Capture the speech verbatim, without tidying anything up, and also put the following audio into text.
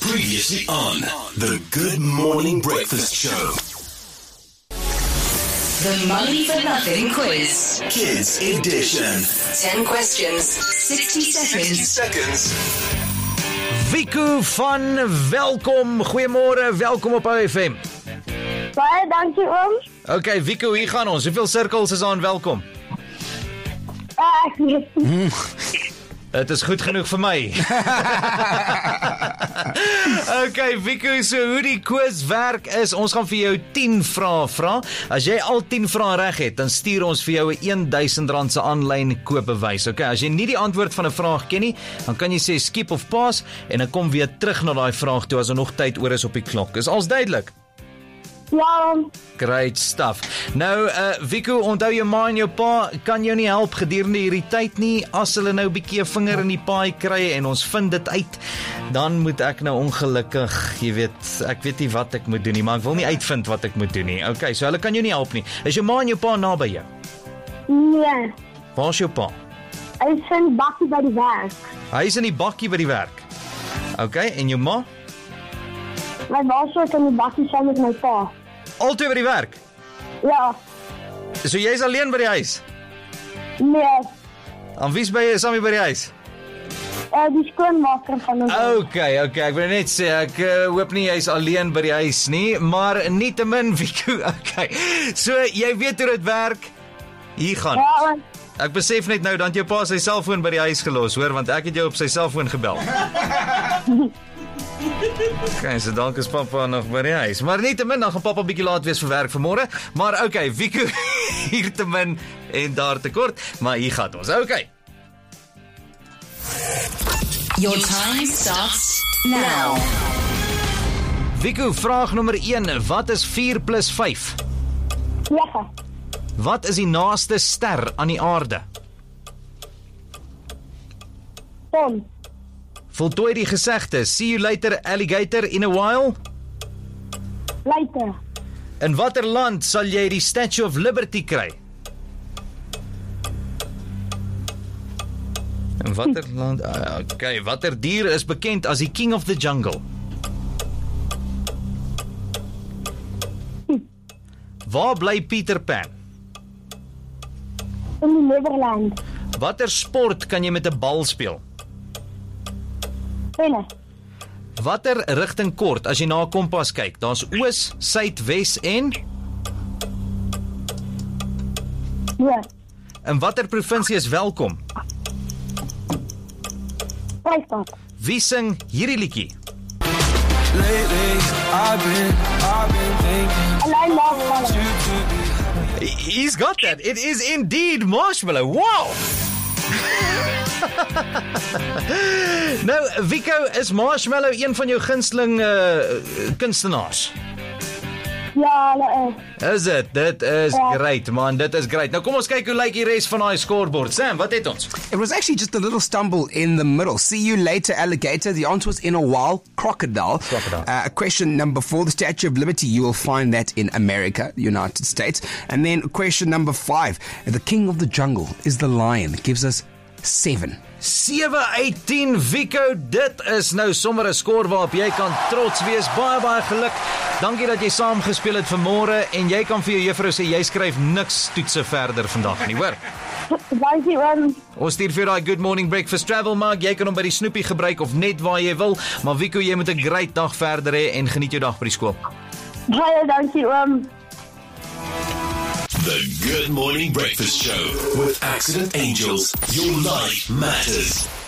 Previously on the Good Morning Breakfast Show. The Money for Nothing quiz. Kids edition. ten questions, sixty seconds. seconds. Wiku van welkom. Goeiemôre, welkom op O F M. Baie dankie oom. Okay, Wiku, hier gaan ons. Hoeveel sirkels is aan welkom? Uh, ek weet nie. Dit is goed genoeg vir my. Okay, Wiku, so hoe die quiz werk is, ons gaan vir jou ten vrae vra. As jy al ten vrae reg het, dan stuur ons vir jou 'n duisend rand se aanlyn koopbewys. Okay, as jy nie die antwoord van 'n vraag ken nie, dan kan jy sê skip of pass en dan kom weer terug na daai vraag toe as er nog tyd oor is op die klok. Is alles duidelik? Ja, Great stuff. Nou, uh, Wiku, onthou jou ma en jou pa kan jou nie help gedurende hierdie tyd nie. As hulle nou 'n bietjie 'n vinger in die paai kry en ons vind dit uit, dan moet ek nou ongelukkig, jy weet, ek weet nie wat ek moet doen nie, maar ek wil nie uitvind wat ek moet doen nie. Okay, so hulle kan jou nie help nie. Is jou ma en jou pa naby jou? nee. Waar is jou pa? Hy is in bakkie by die werk. Hy is in die bakkie by die werk. Okay, en jou ma? My ma is in die bakkie saam met my pa. Altyd by die werk? Ja, So jy is alleen by die huis? nee. En wie's by jy saam by die huis? Uh, die skoonmaker van ons. Okay, okay, ek wil net sê, ek uh, hoop nie jy is alleen by die huis nie, maar nietemin, Wiku, okay. So, jy weet hoe dit werk, hier gaan. Ja, oom. Ek besef net nou, dat jou pa sy selfoon by die huis gelos, hoor, want ek het jou op sy selfoon gebel. Okay, so dank is papa nog by die huis, maar nietemin, dan gaan papa bietjie laat wees vir werk vanmôre, maar okay, Wiku, hier te min en daar te kort, maar hier gaan ons, okay. Your time starts now. Wiku, vraag nommer een, wat is vier plus vyf? nege. Wat is die naaste ster aan die aarde? Son. Voltooi die gesegde, see you later alligator in a while? Leiter. In watter land sal jy die Statue of Liberty kry? In watter land? Uh, okay, watter dier is bekend as die King of the Jungle? Waar bly Peter Pan? In die Nederland. Watter sport kan jy met 'n bal speel? Tennis. Watter rigting kort as jy na 'n kompas kyk? Daar's oos, suid, wes en Ja. in watter provinsie is welkom? Vrystaat. Wie sing hierdie liedjie? Lately, I've been, I've been thinking Alleen maar you could be. He's got that. It is indeed Marshmallow. Wow! Nou, Wiku, is Marshmallow een van jou gunsteling uh, kunstenaars? Ja, hulle is. Is dit? Dit is Ja. great, man. Dit is great. Nou kom ons kyk hoe lyk die res van daai scoreboard. Sam, wat het ons? It was actually just a little stumble in the middle. See you later, alligator. The answer was in a while, crocodile. Crocodile. Uh, question number four, the Statue of Liberty. You will find that in America, the United States. And then question number five, the King of the Jungle is the lion. It gives us seven. sewe uit tien, Wiku. Dit is nou sommer 'n skoor waarop jy kan trots wees. Baie, baie geluk. Dankie dat jy saam gespeel het vanmôre en jy kan vir jou juffrou sê jy skryf niks toetse verder vandag nie, hoor? Dankie oom. Ons stuur vir daai Good Morning Breakfast travel mug. Jy kan hom by die snoepie gebruik of net waar jy wil. Maar Wiku, jy moet 'n great dag verder hê en geniet jou dag by die skool. Baie dankie oom. The Good Morning Breakfast Show with Accident Angels. Your life matters.